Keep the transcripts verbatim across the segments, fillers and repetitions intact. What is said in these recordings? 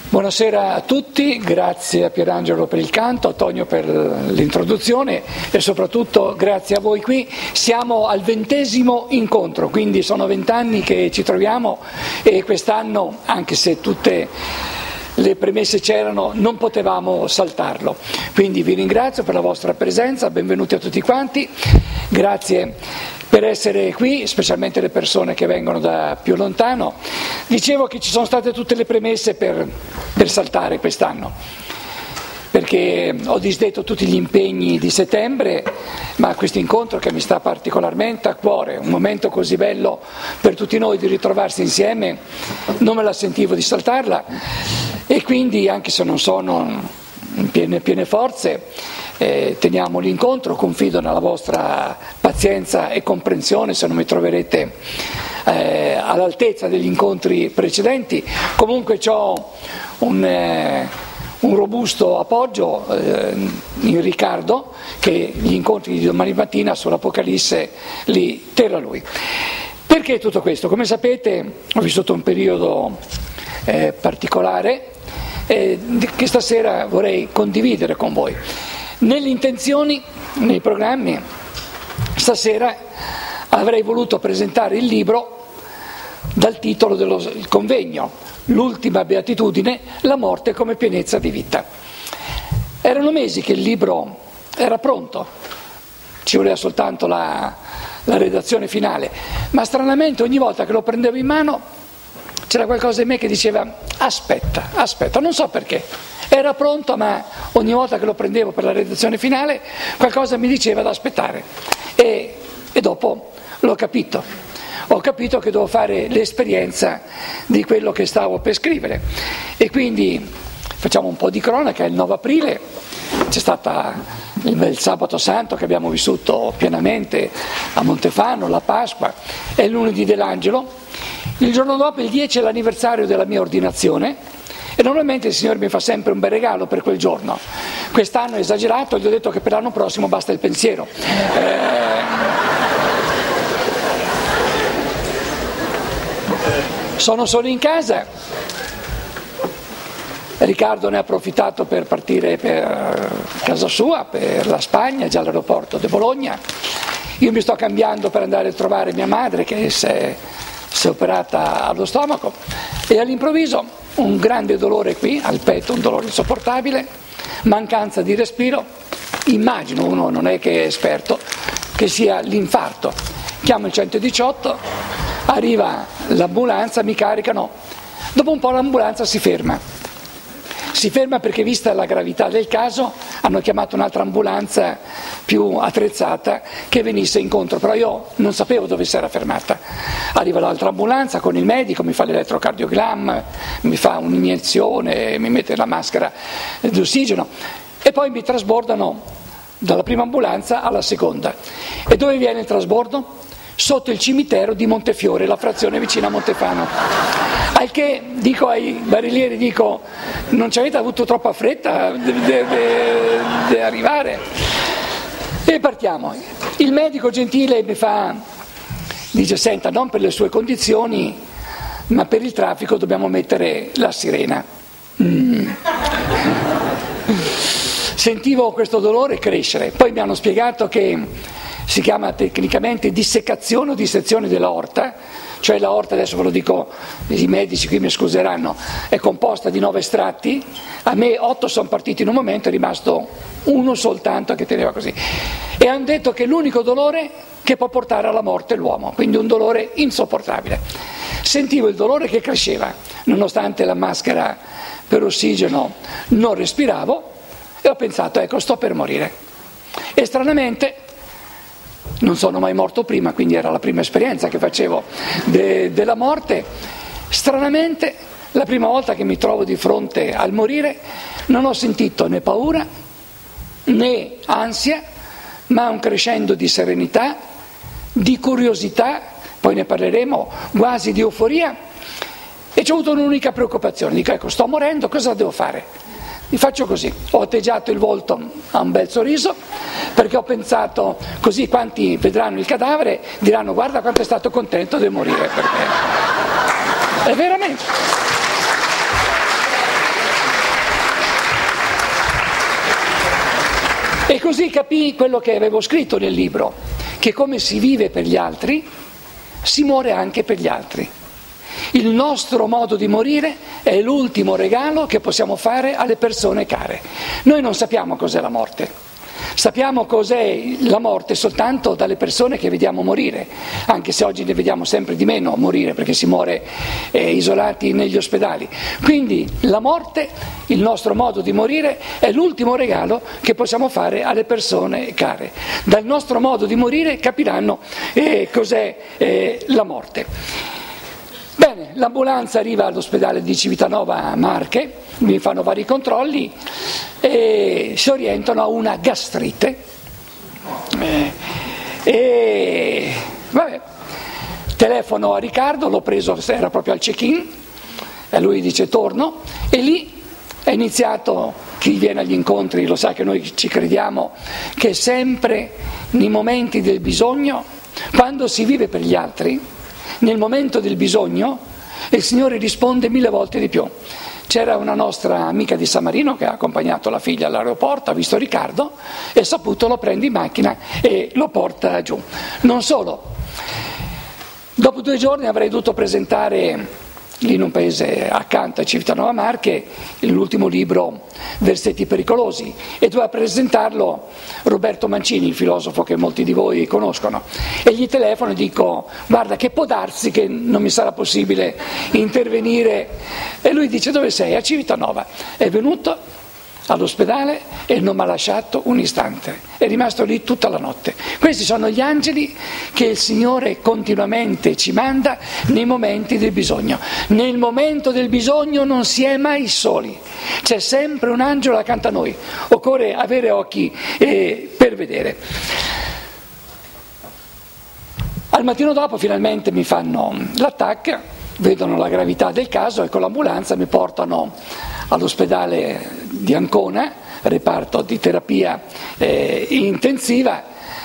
Buonasera a tutti, grazie a Pierangelo per il canto, a Tonio per l'introduzione e soprattutto grazie a voi qui. Siamo al ventesimo incontro, quindi sono vent'anni che ci troviamo e quest'anno, anche se tutte le premesse c'erano, non potevamo saltarlo. Quindi vi ringrazio per la vostra presenza, benvenuti a tutti quanti, grazie per essere qui, specialmente le persone che vengono da più lontano. Dicevo che ci sono state tutte le premesse per, per saltare quest'anno, perché ho disdetto tutti gli impegni di settembre, ma questo incontro che mi sta particolarmente a cuore, un momento così bello per tutti noi di ritrovarsi insieme, non me la sentivo di saltarla e quindi, anche se non sono in piene, piene forze, eh, teniamo l'incontro, confido nella vostra pazienza e comprensione se non mi troverete eh, all'altezza degli incontri precedenti. Comunque c'ho un, eh, un robusto appoggio eh, in Riccardo, che gli incontri di domani mattina sull'Apocalisse li terrà lui. Perché tutto questo? Come sapete ho vissuto un periodo eh, particolare eh, che stasera vorrei condividere con voi. Nelle intenzioni, nei programmi, stasera avrei voluto presentare il libro dal titolo del convegno, L'ultima beatitudine, la morte come pienezza di vita. Erano mesi che il libro era pronto, ci voleva soltanto la, la redazione finale, ma stranamente ogni volta che lo prendevo in mano c'era qualcosa in me che diceva aspetta, aspetta, non so perché. Era pronto, ma ogni volta che lo prendevo per la redazione finale qualcosa mi diceva da aspettare e, e dopo l'ho capito, ho capito che dovevo fare l'esperienza di quello che stavo per scrivere e quindi facciamo un po' di cronaca. Il nove aprile c'è stato il, il sabato santo che abbiamo vissuto pienamente a Montefano, la Pasqua e il lunedì dell'Angelo. Il giorno dopo, il dieci, è l'anniversario della mia ordinazione. E normalmente il Signore mi fa sempre un bel regalo per quel giorno. Quest'anno è esagerato, gli ho detto che per l'anno prossimo basta il pensiero. Eh... Sono solo in casa. Riccardo ne ha approfittato per partire per casa sua, per la Spagna, già all'aeroporto di Bologna. Io mi sto cambiando per andare a trovare mia madre che si è, si è operata allo stomaco e all'improvviso un grande dolore qui al petto, un dolore insopportabile, mancanza di respiro, immagino, uno non è che è esperto, che sia l'infarto. Chiamo il centodiciotto, arriva l'ambulanza, mi caricano, dopo un po' l'ambulanza si ferma. Si ferma perché, vista la gravità del caso, hanno chiamato un'altra ambulanza più attrezzata che venisse incontro, però io non sapevo dove si era fermata. Arriva l'altra ambulanza con il medico, mi fa l'elettrocardiogramma, mi fa un'iniezione, mi mette la maschera d'ossigeno e poi mi trasbordano dalla prima ambulanza alla seconda. E dove viene il trasbordo? Sotto il cimitero di Montefiore, la frazione vicina a Montefano. Al che dico ai barellieri, dico, non ci avete avuto troppa fretta di arrivare? E partiamo. Il medico gentile mi fa, dice, senta, non per le sue condizioni, ma per il traffico dobbiamo mettere la sirena. Mm. Sentivo questo dolore crescere, poi mi hanno spiegato che si chiama tecnicamente dissecazione o dissezione dell'aorta, cioè l'aorta, adesso ve lo dico, i medici qui mi scuseranno, è composta di nove estratti, a me otto sono partiti in un momento, è rimasto uno soltanto che teneva così. E hanno detto che è l'unico dolore che può portare alla morte l'uomo, quindi un dolore insopportabile. Sentivo il dolore che cresceva, nonostante la maschera per ossigeno non respiravo, e ho pensato, ecco, sto per morire. E stranamente non sono mai morto prima, quindi era la prima esperienza che facevo de, della morte. Stranamente, la prima volta che mi trovo di fronte al morire, non ho sentito né paura né ansia, ma un crescendo di serenità, di curiosità, poi ne parleremo, quasi di euforia, e c'ho avuto un'unica preoccupazione, dico, ecco, sto morendo, cosa devo fare? Mi faccio così, ho atteggiato il volto a un bel sorriso, perché ho pensato, così quanti vedranno il cadavere diranno, guarda quanto è stato contento di morire per me. E veramente. così capii quello che avevo scritto nel libro, che come si vive per gli altri, si muore anche per gli altri. Il nostro modo di morire è l'ultimo regalo che possiamo fare alle persone care. Noi non sappiamo cos'è la morte. Sappiamo cos'è la morte soltanto dalle persone che vediamo morire, anche se oggi ne vediamo sempre di meno morire perché si muore eh, isolati negli ospedali. Quindi la morte, il nostro modo di morire, è l'ultimo regalo che possiamo fare alle persone care. Dal nostro modo di morire capiranno eh, cos'è eh, la morte. Bene, l'ambulanza arriva all'ospedale di Civitanova Marche, mi fanno vari controlli e si orientano a una gastrite. E, e vabbè, telefono a Riccardo, l'ho preso, era proprio al check-in, e lui dice torno, e lì è iniziato, chi viene agli incontri lo sa che noi ci crediamo, che sempre nei momenti del bisogno, quando si vive per gli altri, nel momento del bisogno il Signore risponde mille volte di più. C'era una nostra amica di San Marino che ha accompagnato la figlia all'aeroporto, ha visto Riccardo e saputo lo prende in macchina e lo porta giù. Non solo, dopo due giorni avrei dovuto presentare lì in un paese accanto a Civitanova Marche l'ultimo libro Versetti pericolosi, e doveva presentarlo Roberto Mancini, il filosofo che molti di voi conoscono, e gli telefono e dico guarda che può darsi che non mi sarà possibile intervenire, e lui dice dove sei? A Civitanova. È venuto all'ospedale e non mi ha lasciato un istante, è rimasto lì tutta la notte. Questi sono gli angeli che il Signore continuamente ci manda nei momenti del bisogno. Nel momento del bisogno non si è mai soli, c'è sempre un angelo accanto a noi, occorre avere occhi eh, per vedere. Al mattino dopo finalmente mi fanno l'attacco, vedono la gravità del caso e con l'ambulanza mi portano all'ospedale di Ancona, reparto di terapia eh, intensiva,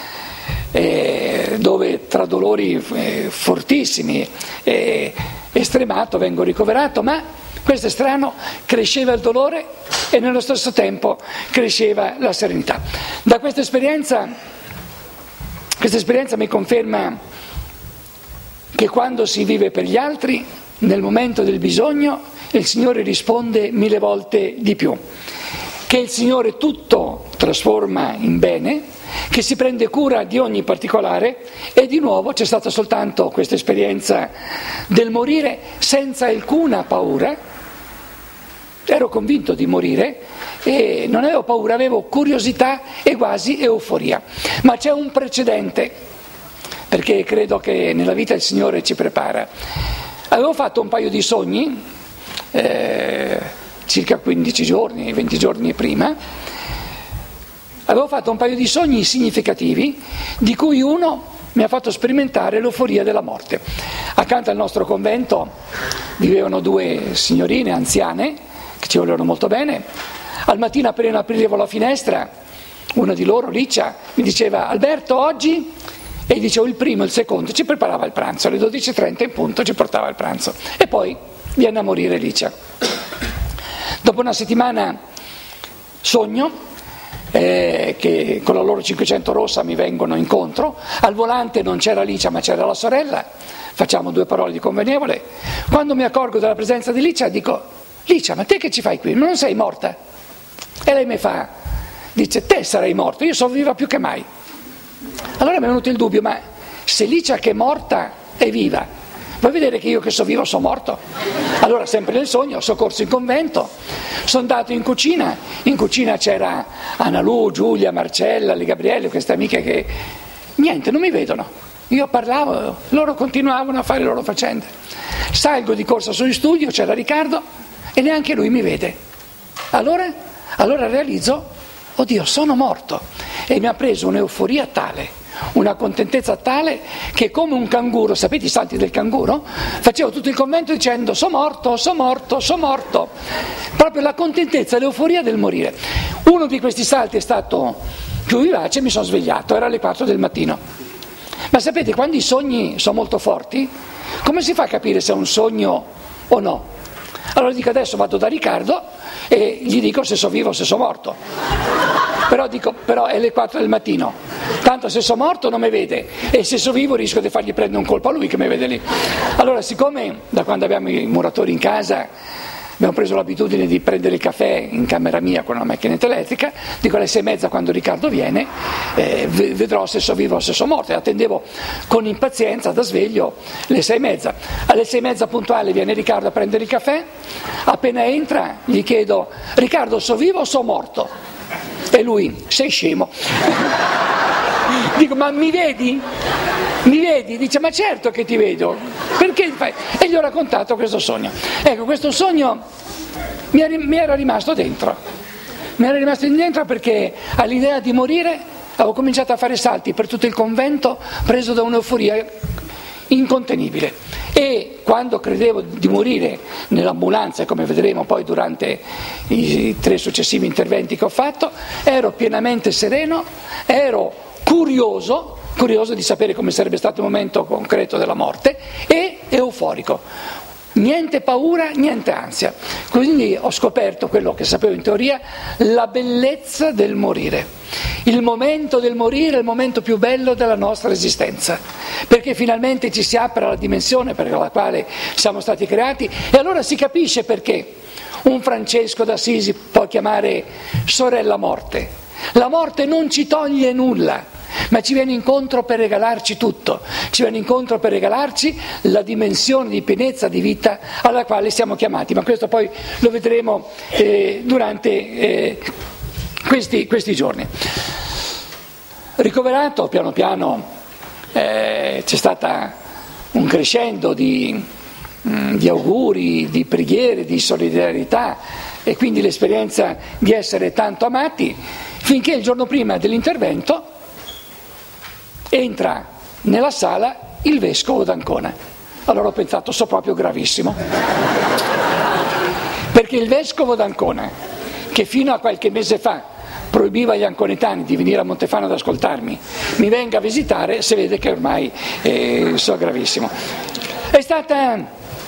eh, dove tra dolori eh, fortissimi e eh, stremato vengo ricoverato, ma questo è strano, cresceva il dolore e nello stesso tempo cresceva la serenità. Da questa esperienza, questa esperienza mi conferma che quando si vive per gli altri, nel momento del bisogno, il Signore risponde mille volte di più, che il Signore tutto trasforma in bene, che si prende cura di ogni particolare, e di nuovo c'è stata soltanto questa esperienza del morire senza alcuna paura. Ero convinto di morire e non avevo paura, avevo curiosità e quasi euforia. Ma c'è un precedente, perché credo che nella vita il Signore ci prepara. Avevo fatto un paio di sogni, eh, circa quindici giorni, venti giorni prima, avevo fatto un paio di sogni significativi, di cui uno mi ha fatto sperimentare l'euforia della morte. Accanto al nostro convento vivevano due signorine anziane, che ci volevano molto bene. Al mattino appena aprivo la finestra, una di loro, Licia, mi diceva Alberto oggi? E dicevo il primo e il secondo, ci preparava il pranzo, alle dodici e trenta in punto ci portava il pranzo. E poi viene a morire Licia. Dopo una settimana sogno eh, che con la loro cinquecento rossa mi vengono incontro, al volante non c'era Licia ma c'era la sorella, facciamo due parole di convenevole. Quando mi accorgo della presenza di Licia dico Licia, ma te che ci fai qui? Non sei morta? E lei mi fa, dice te sarai morto, io sono viva più che mai. Allora mi è venuto il dubbio, ma se Licia che è morta è viva, vuoi vedere che io che sono vivo sono morto? Allora sempre nel sogno sono corso in convento, sono andato in cucina, in cucina c'era Analù, Giulia, Marcella, le Gabrielle, queste amiche che niente, non mi vedono, io parlavo, loro continuavano a fare le loro faccende. Salgo di corsa sul studio, c'era Riccardo e neanche lui mi vede. Allora, allora realizzo, oddio sono morto, e mi ha preso un'euforia tale, una contentezza tale che come un canguro, sapete i salti del canguro? Facevo tutto il convento dicendo sono morto, sono morto, sono morto, proprio la contentezza, l'euforia del morire. Uno di questi salti è stato più vivace e mi sono svegliato, era alle quattro del mattino. Ma sapete, quando i sogni sono molto forti, come si fa a capire se è un sogno o no? Allora dico adesso vado da Riccardo e gli dico se sono vivo o se sono morto. però dico, però è le quattro del mattino, tanto se sono morto non mi vede, e se sono vivo rischio di fargli prendere un colpo a lui che mi vede lì. Allora, siccome da quando abbiamo i muratori in casa abbiamo preso l'abitudine di prendere il caffè in camera mia con una macchinetta elettrica, dico alle sei e mezza quando Riccardo viene, eh, vedrò se sono vivo o se sono morto, e attendevo con impazienza da sveglio le sei e mezza. Alle sei e mezza puntuale viene Riccardo a prendere il caffè, appena entra gli chiedo: Riccardo, sono vivo o sono morto? E lui: sei scemo. Dico: ma mi vedi? Mi vedi? Dice: ma certo che ti vedo, perché fai? E gli ho raccontato questo sogno. Ecco, questo sogno mi, mi era rimasto dentro, mi era rimasto dentro perché all'idea di morire avevo cominciato a fare salti per tutto il convento, preso da un'euforia incontenibile. E quando credevo di morire nell'ambulanza, come vedremo poi durante i tre successivi interventi che ho fatto, ero pienamente sereno, ero curioso, curioso di sapere come sarebbe stato il momento concreto della morte, e euforico. Niente paura, niente ansia. Quindi ho scoperto quello che sapevo in teoria, la bellezza del morire. Il momento del morire è il momento più bello della nostra esistenza, perché finalmente ci si apre alla dimensione per la quale siamo stati creati, e allora si capisce perché un Francesco d'Assisi può chiamare sorella morte. La morte non ci toglie nulla, ma ci viene incontro per regalarci tutto, ci viene incontro per regalarci la dimensione di pienezza di vita alla quale siamo chiamati, ma questo poi lo vedremo eh, durante eh, questi, questi giorni. Ricoverato, piano piano eh, c'è stata un crescendo di, mh, di auguri, di preghiere, di solidarietà, e quindi l'esperienza di essere tanto amati, finché il giorno prima dell'intervento entra nella sala il vescovo d'Ancona. Allora ho pensato: so proprio gravissimo, perché il vescovo d'Ancona, che fino a qualche mese fa proibiva agli anconetani di venire a Montefano ad ascoltarmi, mi venga a visitare, si vede che ormai eh, so gravissimo. È stata,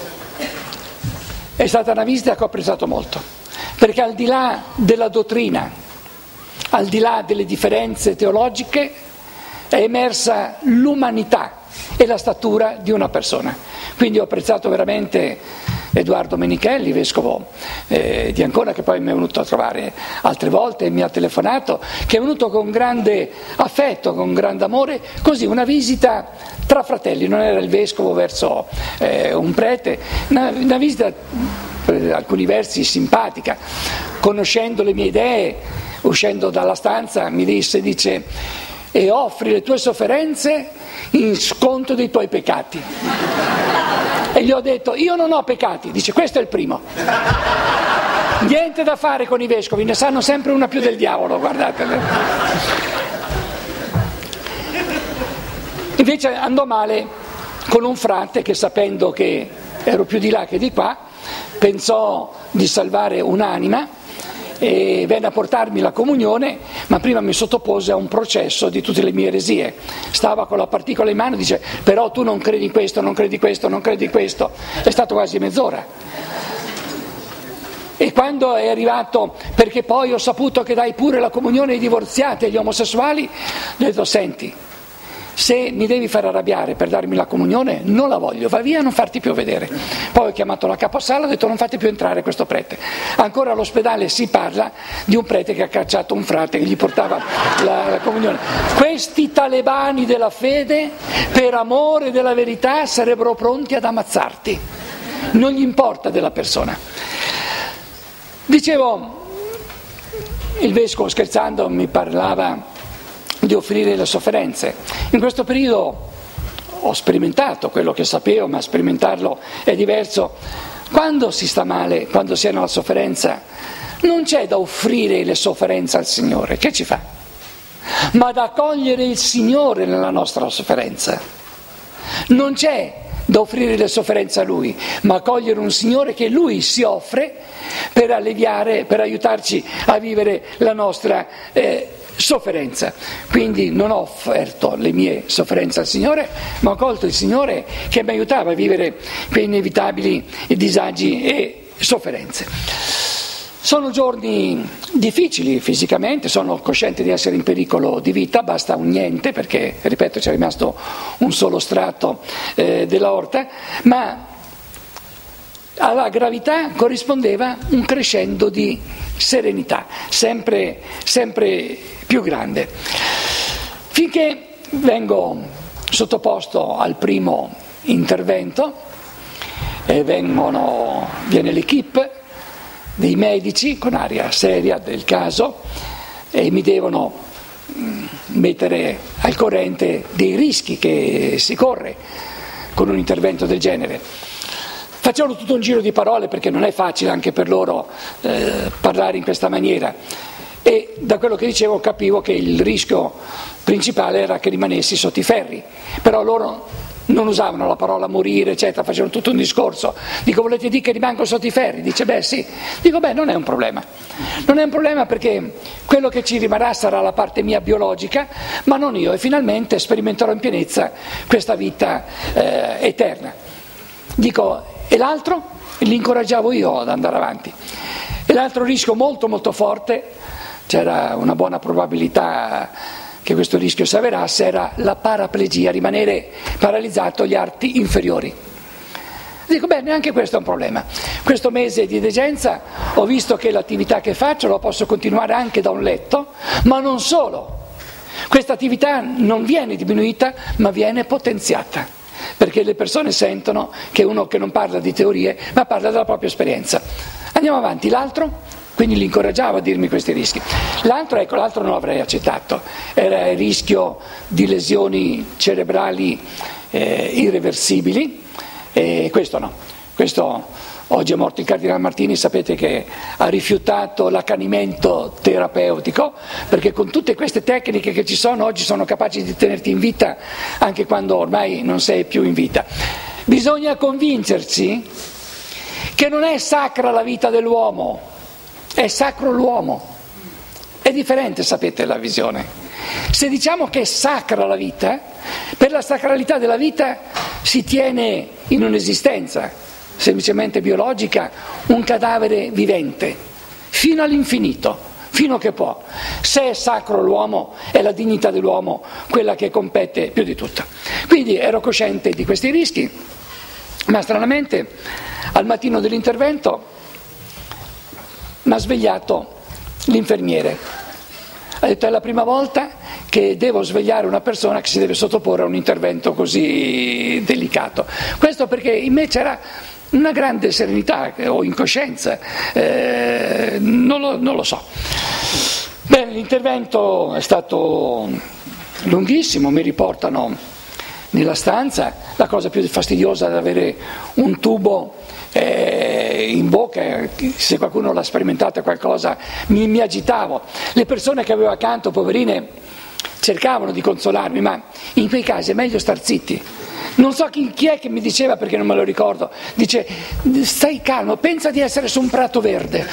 è stata una visita che ho apprezzato molto, perché al di là della dottrina, al di là delle differenze teologiche, è emersa l'umanità e la statura di una persona. Quindi ho apprezzato veramente Edoardo Menichelli, vescovo eh, di Ancona, che poi mi è venuto a trovare altre volte e mi ha telefonato, che è venuto con grande affetto, con grande amore, così una visita tra fratelli, non era il vescovo verso eh, un prete, una, una visita per alcuni versi simpatica. Conoscendo le mie idee, uscendo dalla stanza, mi disse, dice: e offri le tue sofferenze in sconto dei tuoi peccati. E gli ho detto: io non ho peccati. Dice: questo è il primo. Niente da fare con i vescovi, ne sanno sempre una più del diavolo, guardatele. Invece andò male con un frate che, sapendo che ero più di là che di qua, pensò di salvare un'anima e venne a portarmi la comunione, ma prima mi sottopose a un processo di tutte le mie eresie. Stava con la particola in mano e dice: però tu non credi in questo, non credi in questo, non credi in questo. È stato quasi mezz'ora. E quando è arrivato, perché poi ho saputo che dai pure la comunione ai divorziati e agli omosessuali, ho detto: senti, se mi devi far arrabbiare per darmi la comunione, non la voglio, va via, non farti più vedere. Poi ho chiamato la caposala e ho detto: non fate più entrare questo prete. Ancora all'ospedale si parla di un prete che ha cacciato un frate che gli portava la, la comunione. Questi talebani della fede, per amore della verità, sarebbero pronti ad ammazzarti, non gli importa della persona. Dicevo, il vescovo, scherzando, mi parlava di offrire le sofferenze. In questo periodo ho sperimentato quello che sapevo, ma sperimentarlo è diverso. Quando si sta male, quando si è nella sofferenza, non c'è da offrire le sofferenze al Signore, che ci fa? Ma da accogliere il Signore nella nostra sofferenza. Non c'è da offrire le sofferenze a Lui, ma accogliere un Signore che Lui si offre per alleviare, per aiutarci a vivere la nostra eh, sofferenza. Quindi non ho offerto le mie sofferenze al Signore, ma ho accolto il Signore che mi aiutava a vivere quei inevitabili disagi e sofferenze. Sono giorni difficili fisicamente, sono cosciente di essere in pericolo di vita, basta un niente perché, ripeto, c'è rimasto un solo strato eh, dell'aorta, ma alla gravità corrispondeva un crescendo di serenità, sempre, sempre più grande. Finché vengo sottoposto al primo intervento, e vengono, viene l'equipe dei medici con aria seria del caso e mi devono mettere al corrente dei rischi che si corre con un intervento del genere. Facevano tutto un giro di parole perché non è facile anche per loro eh, parlare in questa maniera e da quello che dicevo capivo che il rischio principale era che rimanessi sotto i ferri, però loro non usavano la parola morire, eccetera, facevano tutto un discorso. Dico, volete dire che rimango sotto i ferri? Dice, beh sì. Dico, beh, non è un problema. Non è un problema perché quello che ci rimarrà sarà la parte mia biologica, ma non io, e finalmente sperimenterò in pienezza questa vita eh, eterna. Dico, e l'altro? Li incoraggiavo io ad andare avanti. E l'altro rischio molto molto forte, c'era una buona probabilità che questo rischio si avverasse, era la paraplegia, rimanere paralizzato agli arti inferiori. Dico, beh, neanche questo è un problema. Questo mese di degenza ho visto che l'attività che faccio la posso continuare anche da un letto, ma non solo. Questa attività non viene diminuita, ma viene potenziata, perché le persone sentono che è uno che non parla di teorie, ma parla della propria esperienza. Andiamo avanti, l'altro? Quindi li incoraggiavo a dirmi questi rischi. L'altro, ecco, l'altro non l'avrei accettato, era il rischio di lesioni cerebrali eh, irreversibili, e questo no. Questo, oggi è morto il Cardinale Martini, sapete che ha rifiutato l'accanimento terapeutico, perché con tutte queste tecniche che ci sono oggi sono capaci di tenerti in vita anche quando ormai non sei più in vita. Bisogna convincersi che non è sacra la vita dell'uomo, è sacro l'uomo. È differente, sapete, la visione. Se diciamo che è sacra la vita, per la sacralità della vita si tiene in un'esistenza semplicemente biologica un cadavere vivente, fino all'infinito, fino a che può. Se è sacro l'uomo, è la dignità dell'uomo quella che compete più di tutto. Quindi ero cosciente di questi rischi, ma stranamente al mattino dell'intervento mi ha svegliato l'infermiere. Ha detto, è la prima volta che devo svegliare una persona che si deve sottoporre a un intervento così delicato. Questo perché in me c'era una grande serenità o incoscienza, eh, non, lo, non lo so. Bene, l'intervento è stato lunghissimo, mi riportano nella stanza. La cosa più fastidiosa è avere un tubo eh, in bocca, se qualcuno l'ha sperimentato qualcosa, mi, mi agitavo. Le persone che avevo accanto, poverine, cercavano di consolarmi, ma in quei casi è meglio star zitti. Non so chi, chi è che mi diceva, perché non me lo ricordo, dice, stai calmo, pensa di essere su un prato verde.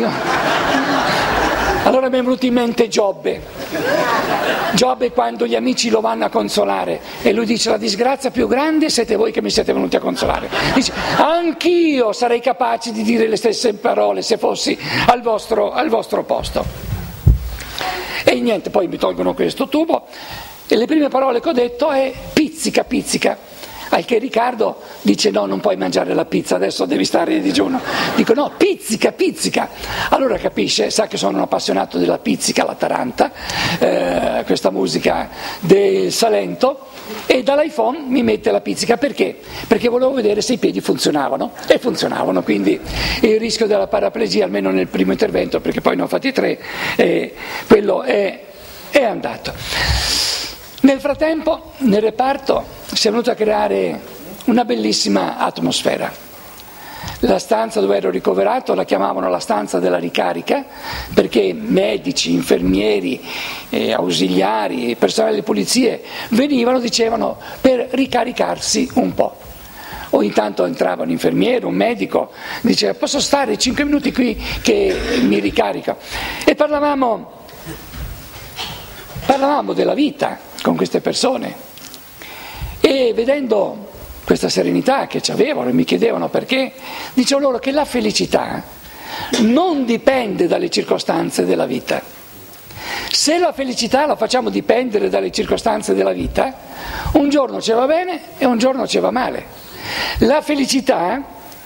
Allora mi è venuto in mente Giobbe. Giobbe quando gli amici lo vanno a consolare e lui dice, la disgrazia più grande siete voi che mi siete venuti a consolare. Dice, anch'io sarei capace di dire le stesse parole se fossi al vostro, al vostro posto. E niente, poi mi tolgono questo tubo e le prime parole che ho detto è pizzica, pizzica. Al che Riccardo dice, no, non puoi mangiare la pizza, adesso devi stare in digiuno. Dico, no, pizzica, pizzica. Allora capisce, sa che sono un appassionato della pizzica, la taranta, eh, questa musica del Salento, e dall'iPhone mi mette la pizzica. Perché? Perché volevo vedere se i piedi funzionavano, e funzionavano, quindi il rischio della paraplegia, almeno nel primo intervento, perché poi ne ho fatti tre, eh, quello è, è andato. Nel frattempo, nel reparto, si è venuta a creare una bellissima atmosfera. La stanza dove ero ricoverato la chiamavano la stanza della ricarica, perché medici, infermieri, eh, ausiliari, personale di pulizie venivano, dicevano, per ricaricarsi un po'. Ogni tanto entrava un infermiere, un medico, diceva, posso stare cinque minuti qui che mi ricarico. E parlavamo, parlavamo della vita con queste persone, e vedendo questa serenità che ci avevano e mi chiedevano perché, dicevo loro che la felicità non dipende dalle circostanze della vita. Se la felicità la facciamo dipendere dalle circostanze della vita, un giorno ci va bene e un giorno ci va male. La felicità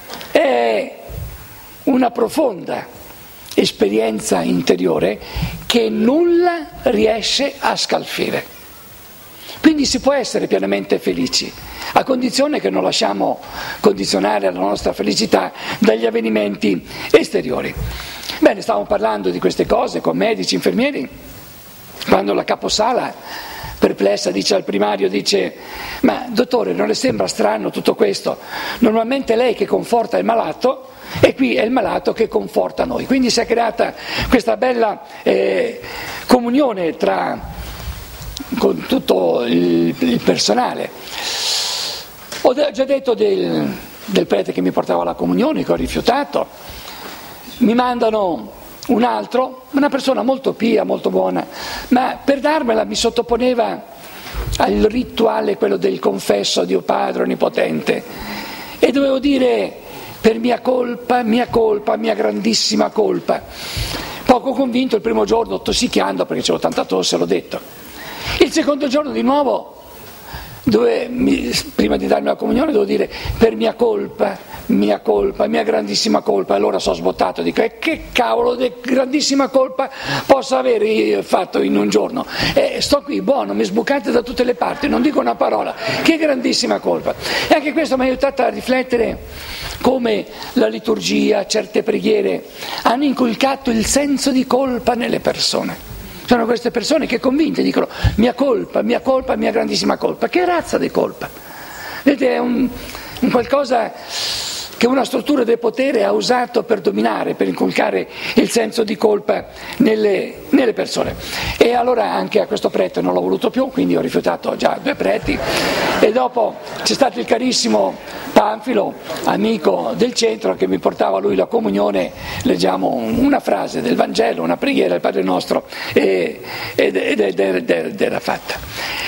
è una profonda esperienza interiore che nulla riesce a scalfire. Quindi si può essere pienamente felici, a condizione che non lasciamo condizionare la nostra felicità dagli avvenimenti esteriori. Bene, stavamo parlando di queste cose con medici, infermieri, quando la caposala, perplessa, dice al primario, dice: ma dottore, non le sembra strano tutto questo? Normalmente è lei che conforta il malato e qui è il malato che conforta noi. Quindi si è creata questa bella eh, comunione tra con tutto il, il personale. Ho già detto del, del prete che mi portava alla comunione, che ho rifiutato. Mi mandano un altro, una persona molto pia, molto buona, ma per darmela mi sottoponeva al rituale, quello del confesso a Dio Padre Onnipotente, e dovevo dire: per mia colpa, mia colpa, mia grandissima colpa. Poco convinto il primo giorno, tossicchiando perché c'avevo tanta tosse, l'ho detto. Il secondo giorno di nuovo, dove, mi, prima di darmi la comunione, devo dire: per mia colpa, mia colpa, mia grandissima colpa. Allora sono sbottato, dico: e che cavolo di grandissima colpa posso avere fatto in un giorno? Eh, sto qui buono, mi sbucate da tutte le parti, non dico una parola, che grandissima colpa. E anche questo mi ha aiutato a riflettere come la liturgia, certe preghiere hanno inculcato il senso di colpa nelle persone. Sono queste persone che convinte dicono: mia colpa, mia colpa, mia grandissima colpa. Che razza di colpa? Vedete, è un, un qualcosa che una struttura del potere ha usato per dominare, per inculcare il senso di colpa nelle, nelle persone. E allora anche a questo prete non l'ho voluto più, quindi ho rifiutato già due preti. E dopo c'è stato il carissimo Panfilo, amico del centro, che mi portava lui la comunione. Leggiamo una frase del Vangelo, una preghiera, il Padre Nostro, e, ed, ed, ed, ed, ed era fatta.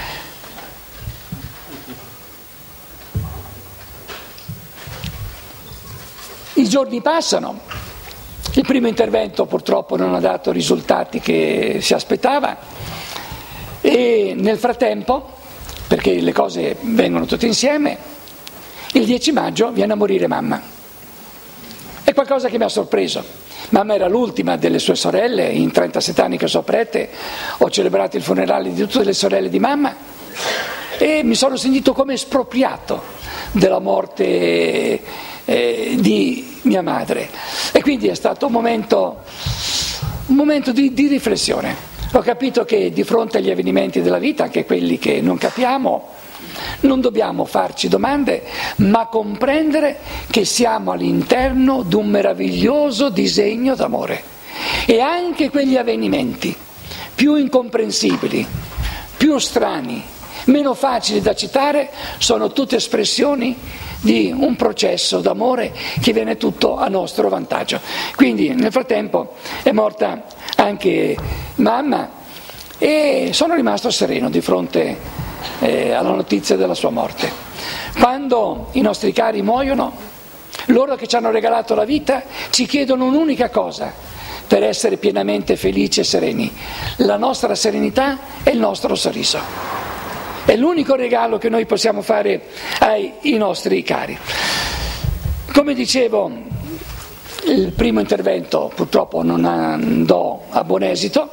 I giorni passano, il primo intervento purtroppo non ha dato risultati che si aspettava, e nel frattempo, perché le cose vengono tutte insieme, il dieci maggio viene a morire mamma. È qualcosa che mi ha sorpreso. Mamma era l'ultima delle sue sorelle, in trentasette anni che sono prete, ho celebrato il funerale di tutte le sorelle di mamma e mi sono sentito come espropriato della morte eh, di mia madre. E quindi è stato un momento, un momento di, di riflessione. Ho capito che di fronte agli avvenimenti della vita, anche quelli che non capiamo, non dobbiamo farci domande, ma comprendere che siamo all'interno di un meraviglioso disegno d'amore. E anche quegli avvenimenti più incomprensibili, più strani, meno facili da citare, sono tutte espressioni di un processo d'amore che viene tutto a nostro vantaggio. Quindi nel frattempo è morta anche mamma e sono rimasto sereno di fronte eh, alla notizia della sua morte. Quando i nostri cari muoiono, loro che ci hanno regalato la vita ci chiedono un'unica cosa per essere pienamente felici e sereni: la nostra serenità e il nostro sorriso. È l'unico regalo che noi possiamo fare ai, ai nostri cari. Come dicevo, il primo intervento purtroppo non andò a buon esito,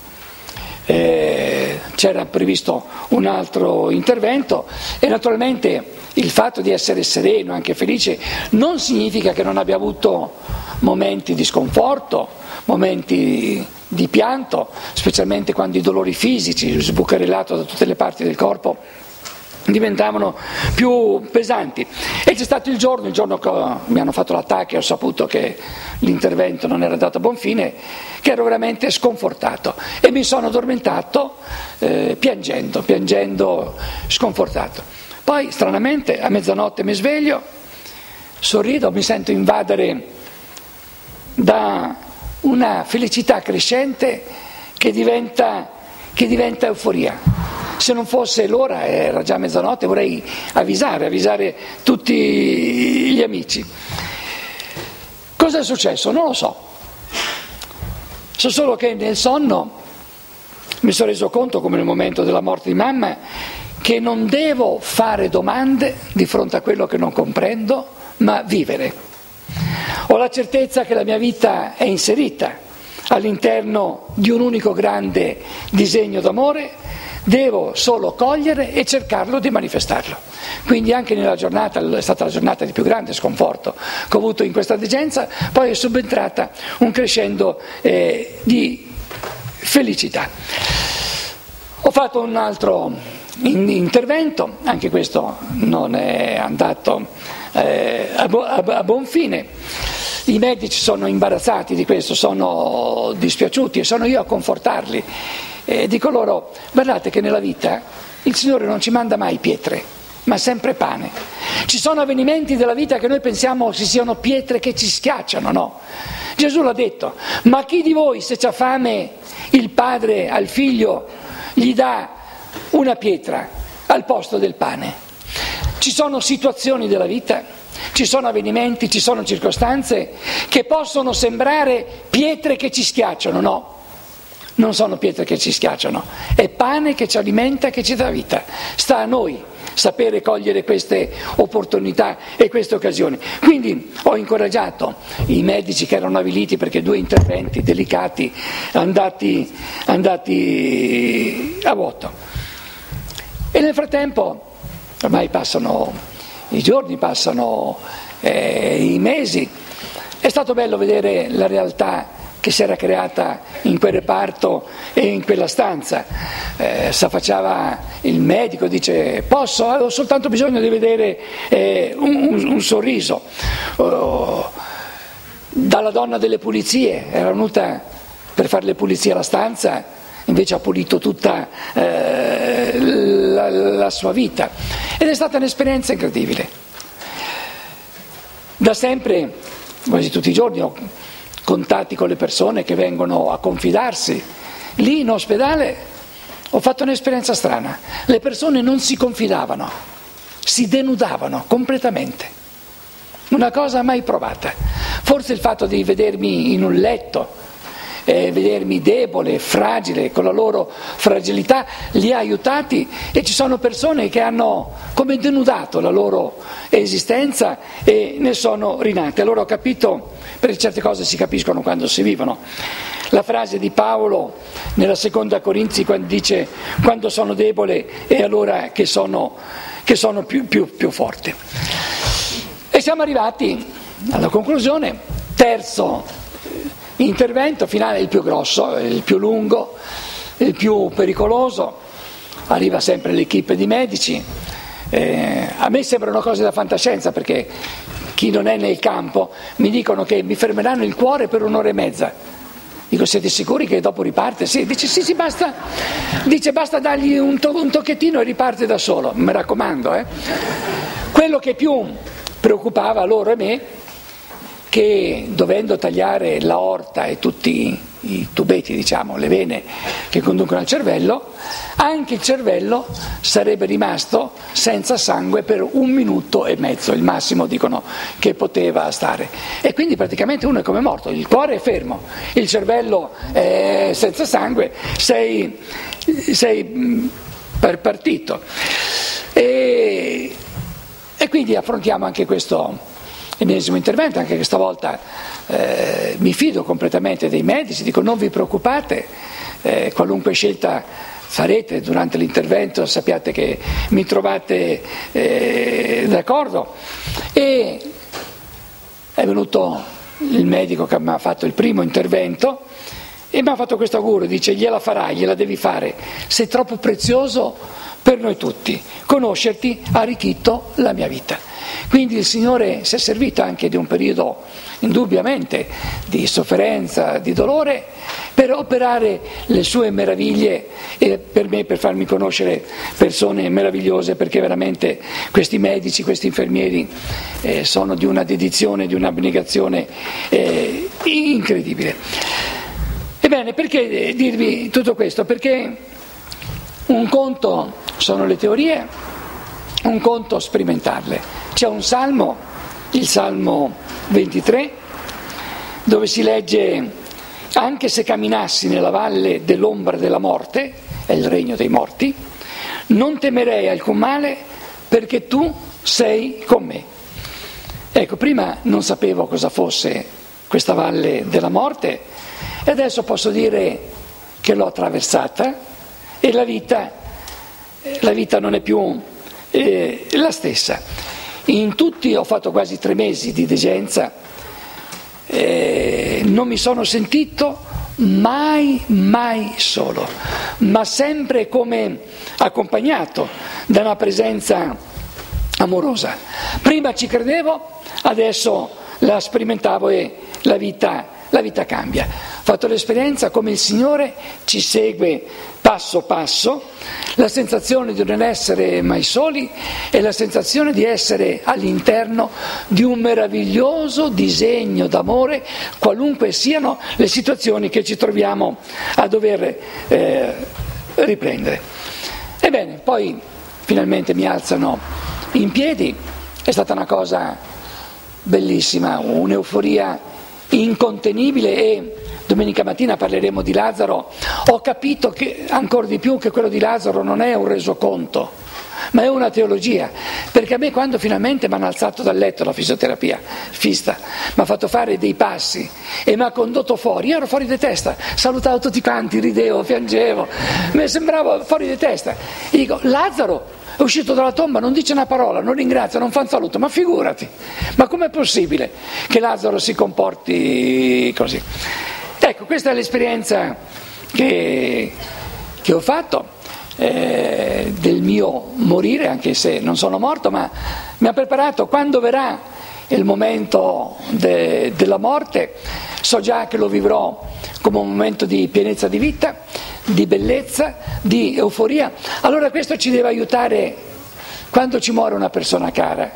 eh, c'era previsto un altro intervento e naturalmente il fatto di essere sereno, anche felice, non significa che non abbia avuto momenti di sconforto, momenti di pianto, specialmente quando i dolori fisici, sbucarellato da tutte le parti del corpo, diventavano più pesanti. E c'è stato il giorno, il giorno che mi hanno fatto l'attacco e ho saputo che l'intervento non era andato a buon fine, che ero veramente sconfortato e mi sono addormentato eh, piangendo, piangendo sconfortato. Poi stranamente a mezzanotte mi sveglio, sorrido, mi sento invadere da una felicità crescente che diventa, che diventa euforia. Se non fosse l'ora, era già mezzanotte, vorrei avvisare, avvisare tutti gli amici. Cosa è successo? Non lo so. So solo che nel sonno mi sono reso conto, come nel momento della morte di mamma, che non devo fare domande di fronte a quello che non comprendo, ma vivere. Ho la certezza che la mia vita è inserita all'interno di un unico grande disegno d'amore, devo solo cogliere e cercarlo di manifestarlo. Quindi anche nella giornata, è stata la giornata di più grande sconforto che ho avuto in questa degenza, poi è subentrata un crescendo eh, di felicità. Ho fatto un altro intervento, anche questo non è andato eh, a, bu- a buon fine. I medici sono imbarazzati di questo, sono dispiaciuti e sono io a confortarli. E dico loro: guardate che nella vita il Signore non ci manda mai pietre, ma sempre pane. Ci sono avvenimenti della vita che noi pensiamo si siano pietre che ci schiacciano, no? Gesù l'ha detto: ma chi di voi, se c'ha fame, il padre al figlio gli dà una pietra al posto del pane? Ci sono situazioni della vita, ci sono avvenimenti, ci sono circostanze che possono sembrare pietre che ci schiacciano, no? Non sono pietre che ci schiacciano, è pane che ci alimenta, che ci dà vita. Sta a noi sapere cogliere queste opportunità e queste occasioni. Quindi ho incoraggiato i medici che erano avviliti perché due interventi delicati andati, andati a vuoto. E nel frattempo, ormai passano i giorni, passano eh, i mesi, è stato bello vedere la realtà che si era creata in quel reparto e in quella stanza. Eh, s'affacciava il medico, dice: posso? Ho soltanto bisogno di vedere eh, un, un, un sorriso. Oh, dalla donna delle pulizie, era venuta per fare le pulizie alla stanza, invece ha pulito tutta eh, la, la sua vita. Ed è stata un'esperienza incredibile. Da sempre, quasi tutti i giorni, ho contatti con le persone che vengono a confidarsi. Lì in ospedale ho fatto un'esperienza strana. Le persone non si confidavano, si denudavano completamente. Una cosa mai provata. Forse il fatto di vedermi in un letto, eh, vedermi debole, fragile, con la loro fragilità, li ha aiutati, e ci sono persone che hanno come denudato la loro esistenza e ne sono rinate. Allora ho capito, perché certe cose si capiscono quando si vivono. La frase di Paolo nella seconda Corinzi, quando dice: quando sono debole è allora che sono, che sono più, più, più forte. E siamo arrivati alla conclusione. Terzo intervento finale, il più grosso, il più lungo, il più pericoloso. Arriva sempre l'equipe di medici. Eh, a me sembrano cose da fantascienza, perché chi non è nel campo mi dicono che mi fermeranno il cuore per un'ora e mezza. Dico: siete sicuri che dopo riparte? Sì, dice sì, sì, basta, dice basta dargli un, to- un tocchettino e riparte da solo, mi raccomando. Eh. Quello che più preoccupava loro e me, che dovendo tagliare l'aorta e tutti i tubetti, diciamo, le vene che conducono al cervello, anche il cervello sarebbe rimasto senza sangue per un minuto e mezzo, il massimo dicono che poteva stare, e quindi praticamente uno è come morto, il cuore è fermo, il cervello è senza sangue, sei, sei partito. E, e quindi affrontiamo anche questo ennesimo intervento. Anche questa volta eh, mi fido completamente dei medici, dico: non vi preoccupate, eh, qualunque scelta farete durante l'intervento sappiate che mi trovate eh, d'accordo. E è venuto il medico che mi ha fatto il primo intervento e mi ha fatto questo augurio, dice: gliela farai, gliela devi fare, sei troppo prezioso per noi tutti, conoscerti ha arricchito la mia vita. Quindi il Signore si è servito anche di un periodo indubbiamente di sofferenza, di dolore, per operare le sue meraviglie e per me, per farmi conoscere persone meravigliose, perché veramente questi medici, questi infermieri eh, sono di una dedizione, di un'abnegazione eh, incredibile. Ebbene, perché dirvi tutto questo? Perché un conto sono le teorie, un conto sperimentarle. C'è un salmo, il Salmo ventitré, dove si legge: anche se camminassi nella valle dell'ombra della morte, è il regno dei morti, non temerei alcun male perché tu sei con me. Ecco, prima non sapevo cosa fosse questa valle della morte e adesso posso dire che l'ho attraversata e la vita, la vita non è più eh, la stessa. In tutti ho fatto quasi tre mesi di degenza, eh, non mi sono sentito mai, mai solo, ma sempre come accompagnato da una presenza amorosa. Prima ci credevo, adesso la sperimentavo e la vita, la vita cambia. Ho fatto l'esperienza come il Signore ci segue passo passo, la sensazione di non essere mai soli e la sensazione di essere all'interno di un meraviglioso disegno d'amore, qualunque siano le situazioni che ci troviamo a dover eh, riprendere. Ebbene, poi finalmente mi alzano in piedi, è stata una cosa bellissima, un'euforia incontenibile e domenica mattina parleremo di Lazzaro. Ho capito che ancora di più che quello di Lazzaro non è un resoconto, ma è una teologia, perché a me quando finalmente mi hanno alzato dal letto la fisioterapia fista, mi ha fatto fare dei passi e mi ha condotto fuori, io ero fuori di testa, salutavo tutti quanti, ridevo, piangevo, mi sembrava fuori di testa, e dico: Lazzaro è uscito dalla tomba, non dice una parola, non ringrazia, non fa un saluto, ma figurati, ma com'è possibile che Lazzaro si comporti così? Ecco, questa è l'esperienza che, che ho fatto eh, del mio morire, anche se non sono morto, ma mi ha preparato quando verrà il momento de, della morte, so già che lo vivrò come un momento di pienezza di vita, di bellezza, di euforia. Allora questo ci deve aiutare quando ci muore una persona cara.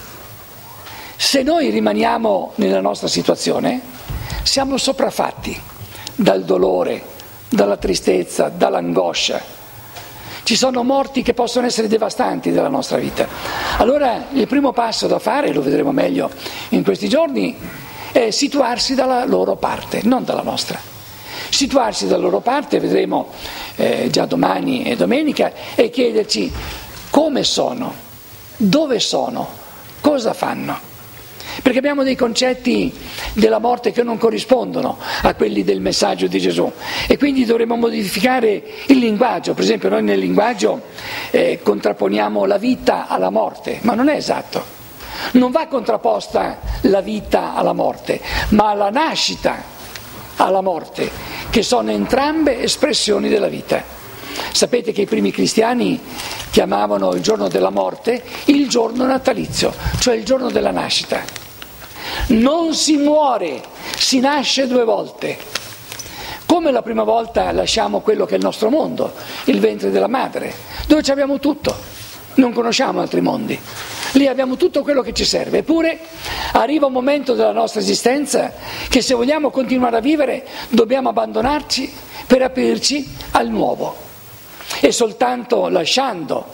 Se noi rimaniamo nella nostra situazione, siamo sopraffatti dal dolore, dalla tristezza, dall'angoscia. Ci sono morti che possono essere devastanti della nostra vita. Allora il primo passo da fare, lo vedremo meglio in questi giorni, è situarsi dalla loro parte, non dalla nostra. Situarsi dalla loro parte, vedremo eh, già domani e domenica, e chiederci come sono, dove sono, cosa fanno. Perché abbiamo dei concetti della morte che non corrispondono a quelli del messaggio di Gesù e quindi dovremmo modificare il linguaggio. Per esempio noi nel linguaggio eh, contrapponiamo la vita alla morte, ma non è esatto. Non va contrapposta la vita alla morte, ma la nascita alla morte, che sono entrambe espressioni della vita. Sapete che i primi cristiani chiamavano il giorno della morte il giorno natalizio, cioè il giorno della nascita. Non si muore, si nasce due volte. Come la prima volta lasciamo quello che è il nostro mondo, il ventre della madre, dove ci abbiamo tutto, non conosciamo altri mondi. Lì abbiamo tutto quello che ci serve, eppure arriva un momento della nostra esistenza che se vogliamo continuare a vivere dobbiamo abbandonarci per aprirci al nuovo. E soltanto lasciando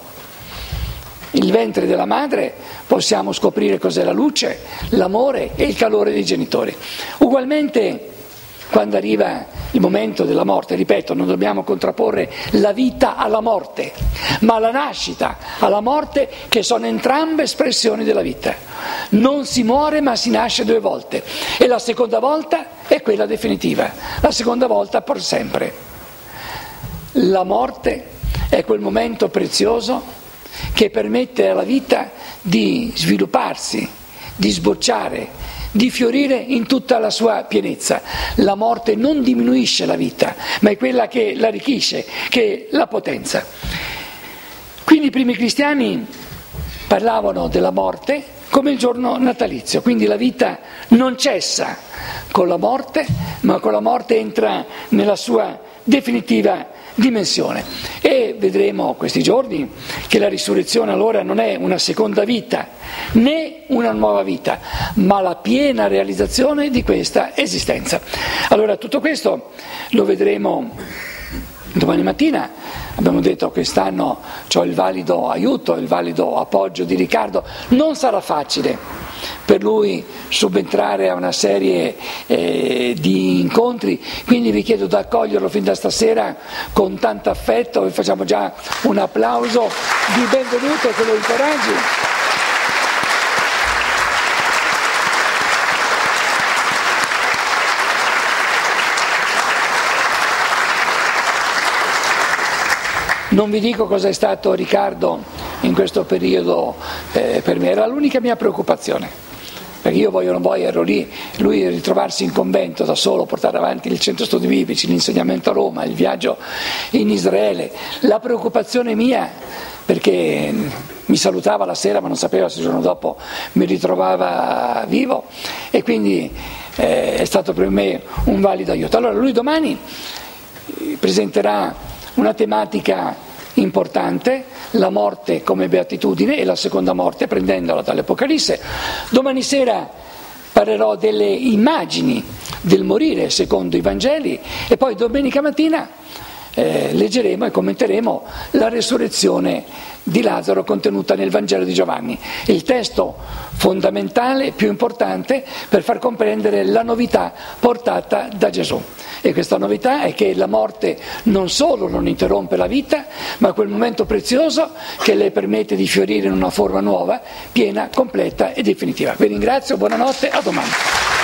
il ventre della madre possiamo scoprire cos'è la luce, l'amore e il calore dei genitori. Ugualmente, quando arriva il momento della morte, ripeto, non dobbiamo contrapporre la vita alla morte, ma la nascita alla morte, che sono entrambe espressioni della vita. Non si muore, ma si nasce due volte, e la seconda volta è quella definitiva, la seconda volta per sempre. La morte è quel momento prezioso che permette alla vita di svilupparsi, di sbocciare, di fiorire in tutta la sua pienezza. La morte non diminuisce la vita, ma è quella che l'arricchisce, che la potenza. Quindi i primi cristiani parlavano della morte come il giorno natalizio, quindi la vita non cessa con la morte, ma con la morte entra nella sua definitiva dimensione. E vedremo questi giorni che la risurrezione allora non è una seconda vita né una nuova vita, ma la piena realizzazione di questa esistenza. Allora tutto questo lo vedremo domani mattina. Abbiamo detto che quest'anno ho il valido aiuto, il valido appoggio di Riccardo. Non sarà facile per lui subentrare a una serie eh, di incontri, quindi vi chiedo di accoglierlo fin da stasera con tanto affetto, vi facciamo già un applauso di benvenuto che lo incoraggi. Non vi dico cosa è stato Riccardo in questo periodo eh, per me, era l'unica mia preoccupazione, perché io voglio o non voglio ero lì, lui ritrovarsi in convento da solo, portare avanti il centro studi biblici, l'insegnamento a Roma, il viaggio in Israele, la preoccupazione mia, perché mi salutava la sera ma non sapeva se il giorno dopo mi ritrovava vivo e quindi eh, è stato per me un valido aiuto. Allora lui domani presenterà una tematica importante, la morte come beatitudine e la seconda morte prendendola dall'Apocalisse. Domani sera parlerò delle immagini del morire secondo i Vangeli e poi domenica mattina eh, leggeremo e commenteremo la resurrezione di Lazzaro contenuta nel Vangelo di Giovanni, il testo fondamentale, più importante per far comprendere la novità portata da Gesù. E questa novità è che la morte non solo non interrompe la vita, ma quel momento prezioso che le permette di fiorire in una forma nuova, piena, completa e definitiva. Vi ringrazio, buonanotte, a domani.